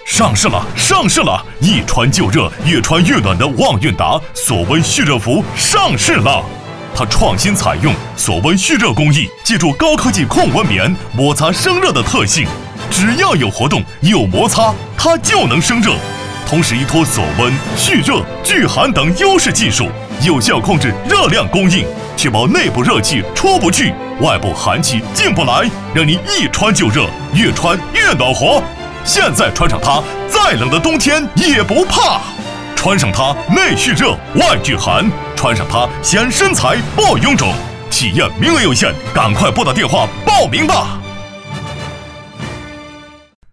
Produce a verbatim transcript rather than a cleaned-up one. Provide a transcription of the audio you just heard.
上市了，上市了！一穿就热，越穿越暖的旺韵达锁温蓄热服上市了。它创新采用锁温蓄热工艺，借助高科技控温棉摩擦生热的特性，只要有活动有摩擦，它就能生热。同时依托锁温、蓄热、聚寒等优势技术，有效控制热量供应，确保内部热气出不去，外部寒气进不来，让你一穿就热，越穿越暖和。现在穿上它，再冷的冬天也不怕。穿上它，内蓄热，外聚寒；穿上它，显身材不臃肿。体验名额有限，赶快拨打电话报名吧。